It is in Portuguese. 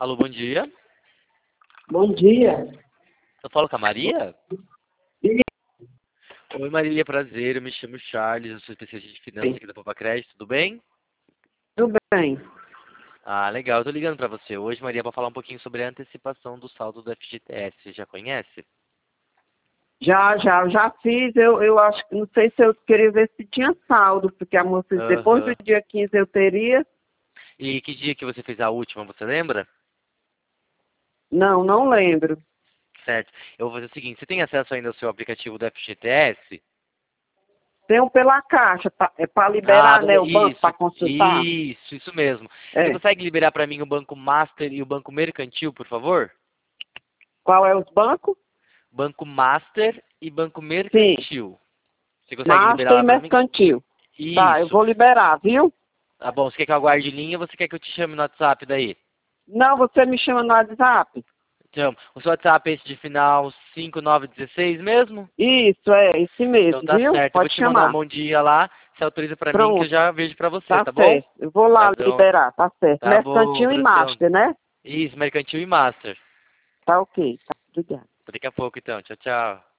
Alô, bom dia. Bom dia. Eu falo com a Maria? E Oi, Maria, prazer. Eu me chamo Charles, eu sou especialista de finanças aqui da Poupa Crédito, tudo bem? tudo bem? Ah, legal. Eu tô ligando pra você hoje, Maria, pra falar um pouquinho sobre a antecipação do saldo do FGTS. Você já conhece? Já fiz. Eu acho que não sei se eu queria ver se tinha saldo, porque a moça disse, depois do Aham. dia 15 eu teria. E que dia que você fez a última, você lembra? Não, não lembro. Certo. Eu vou fazer o seguinte, você tem acesso ainda ao seu aplicativo do FGTS? Tenho pela caixa, para Ah, liberar, né, o banco isso, para consultar. isso mesmo. Você É. consegue liberar pra mim o Banco Master e o Banco Mercantil, por favor? Qual é os bancos? Banco Master e Banco Sim, Mercantil. Você consegue liberar Master e lá pra mim? Mercantil. Tá, eu Isso. vou liberar, viu? Tá bom, você quer que eu aguarde linha ou você quer que eu te chame no WhatsApp daí? Não, você me chama no WhatsApp? Então, o seu WhatsApp é esse de final 5916 mesmo? Isso, é, esse Então mesmo, tá viu? certo. Eu vou Pode te mandar um chamar. bom dia lá. Você autoriza pra mim que eu Pronto, já vejo pra você, tá tá bom? certo. Eu vou lá Tá bom. liberar, tá certo. Tá bom, Mercantil e abração. Master, né? Isso, Mercantil e Master. Tá ok, tá. Obrigada. Daqui a pouco então. Tchau, tchau.